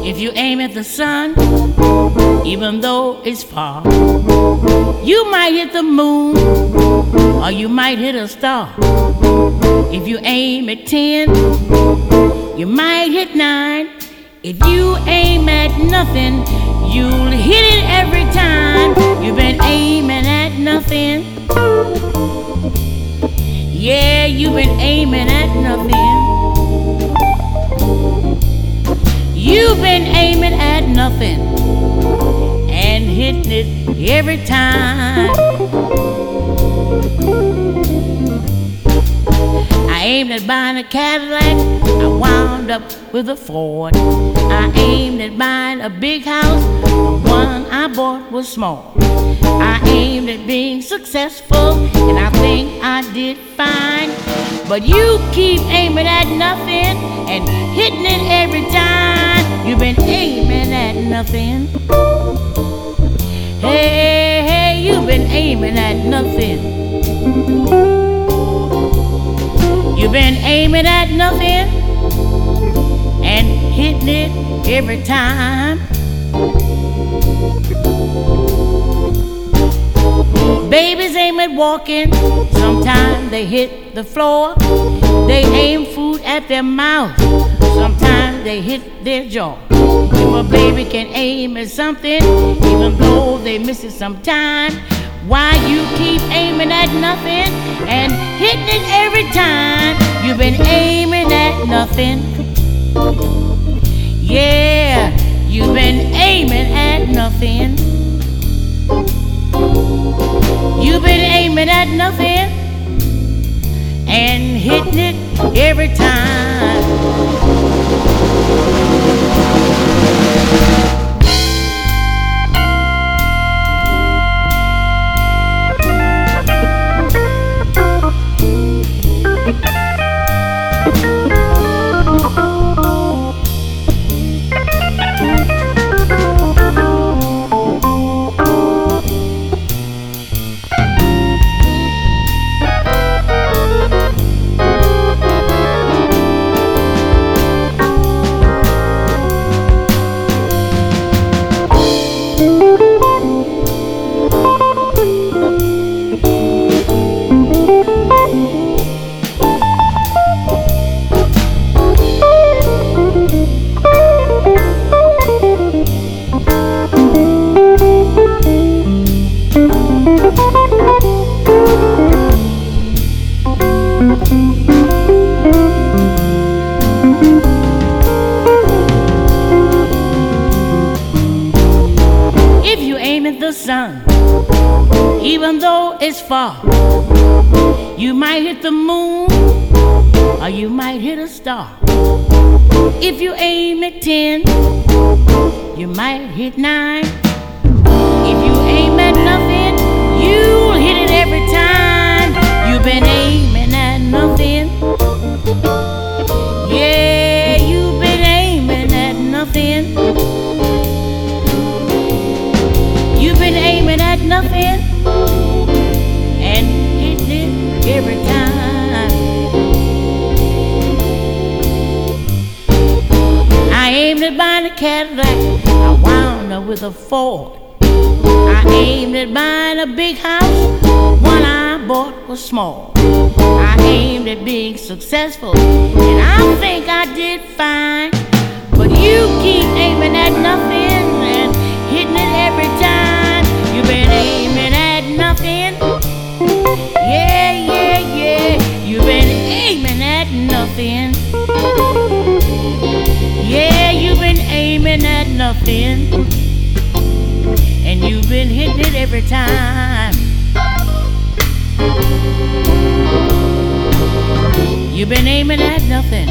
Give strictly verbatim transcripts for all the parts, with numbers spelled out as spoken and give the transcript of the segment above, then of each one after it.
If you aim at the sun, even though it's far, you might hit the moon, or you might hit a star. If you aim at ten, you might hit nine. If you aim at nothing, you'll hit it every time. You've been aiming at nothing. Yeah, you've been aiming at nothing. You've been aiming at nothing and hitting it every time. I aimed at buying a Cadillac, I wound up with a Ford. I aimed at buying a big house, the one I bought was small. I aimed at being successful, and I think I did fine. But you keep aiming at nothing and hitting it every time. You've been aiming at nothing. Hey, hey, you've been aiming at nothing. You've been aiming at nothing and hitting it every time. Babies aim at walking, sometimes they hit the floor. They aim food at their mouth, sometimes they hit their jaw. If a baby can aim at something, even though they miss it sometime, why you keep aiming at nothing and hitting it every time? You've been aiming at nothing. Yeah, you've been aiming at nothing. You've been aiming at nothing and hitting it every time. If you aim at the sun, even though it's far, you might hit the moon, or you might hit a star. If you aim at ten, you might hit nine. If you aim at nothing, you'll hit it every time. You've been aiming at nothing. Yeah, you've been aiming at nothing. You've been aiming at nothing and hitting it every time. I aimed at buying a Cadillac, I wound up with a Ford. I aimed at buying a big house, the one I bought was small. I aimed at being successful, and I think I did fine. But you keep aiming at nothing and hitting it every time. You've been aiming at nothing. Yeah, yeah, yeah. You've been aiming at nothing. Yeah, you've been aiming at nothing. And you've been hitting it every time. You've been aiming at nothing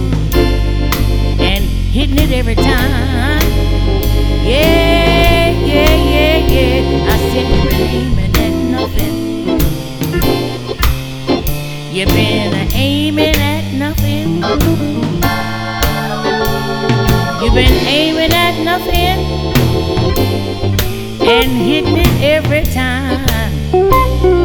and hitting it every time. Yeah, yeah, yeah, yeah. I said you've been aiming at nothing. You've been aiming at nothing. You've been aiming at nothing and hitting it every time.